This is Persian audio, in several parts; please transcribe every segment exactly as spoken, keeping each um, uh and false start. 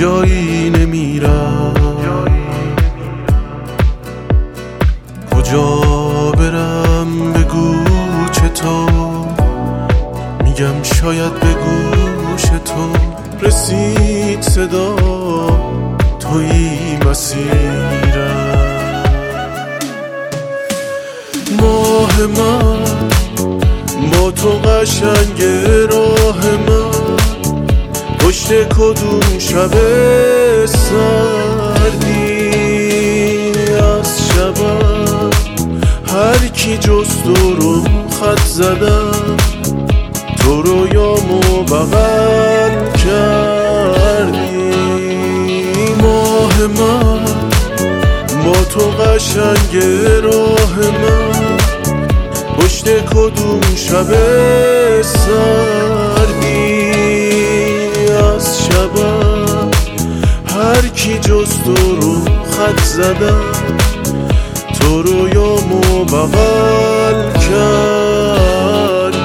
جایی نمیرم، کجا برم بگو چطور، میگم شاید به گوش تو رسید صدا، تویی مسیرم. ماه من با تو قشنگ راه من، پشت کدوم شب سردی از شبم، هر کی جز تو رو خط زدم، تو رویامو بغل کردی. ماه من با تو قشنگ راه من، پشت کدوم شب سردی از شبم، هر کی جز تو رو خط زدم، تو رویامو بغل کردی.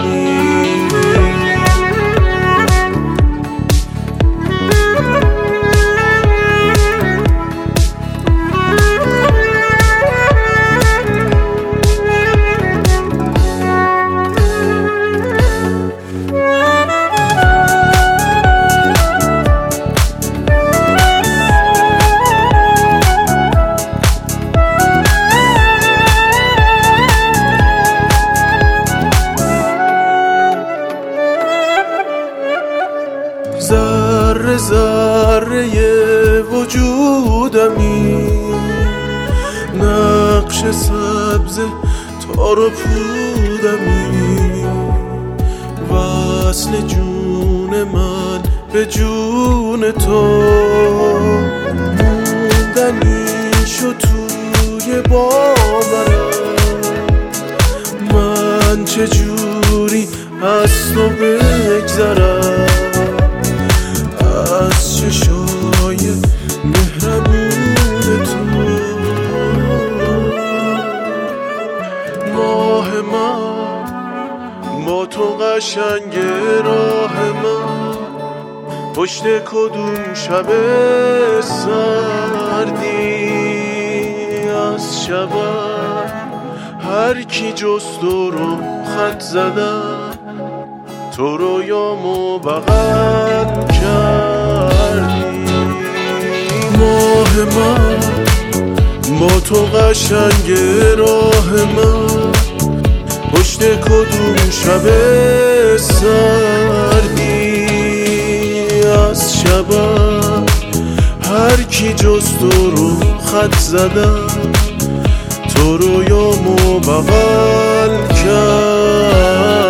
ذره ذره وجودمی، نقش سبز تار و پودمی، وصل جون من به جون تو، موندنی شو توی باورم، من چجوری از تو بگذرم، از چشای مهربون تو. ماه من با تو قشنگ راه من، پشت کدوم شب سردی از شبم، هر کی جز تو رو خط زدم، تو رویامو بغل کردی. ماه من با تو قشنگ راه من، پشت کدوم شب سردی از شبم، هر کی جز تو رو خط زدم، تو رویامو بغل کردی.